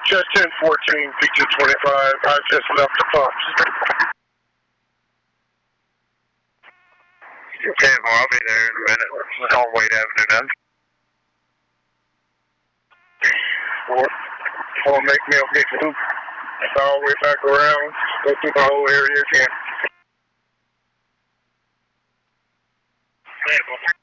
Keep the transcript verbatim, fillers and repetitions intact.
Just ten fourteen, P two twenty-five. I just left the pumps. Okay, well, I'll be there in a minute. It's on Wade Avenue now. Or, or make me a big loop. All the way back around. Go through the whole area again.